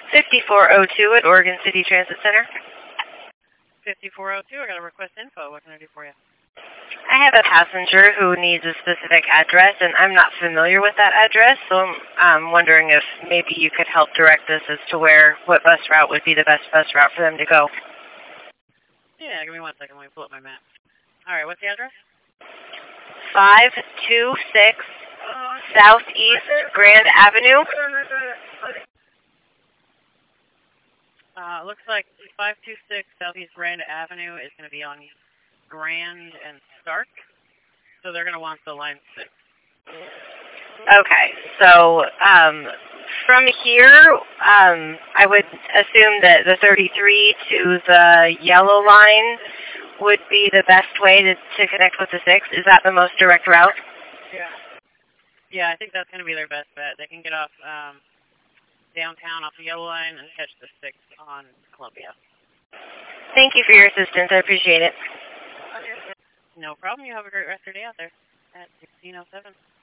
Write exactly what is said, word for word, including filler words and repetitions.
fifty-four oh two at Oregon City Transit Center. fifty-four oh two, I got a request info. What can I do for you? I have a passenger who needs a specific address, and I'm not familiar with that address, so I'm um, wondering if maybe you could help direct us as to where, what bus route would be the best bus route for them to go. Yeah, give me one second. Let me pull up my map. All right, what's the address? five two six Southeast Grand Avenue. Uh, looks like five two six Southeast Grand Avenue is going to be on Grand and Stark, so they're going to want the line six. Okay, so um, from here, um, I would assume that the thirty-three to the yellow line would be the best way to, to connect with the six. Is that the most direct route? Yeah. Yeah, I think that's going to be their best bet. They can get off um, downtown off the yellow line and catch the six on Columbia. Thank you for your assistance. I appreciate it. No problem. You have a great rest of your day out there at sixteen oh seven.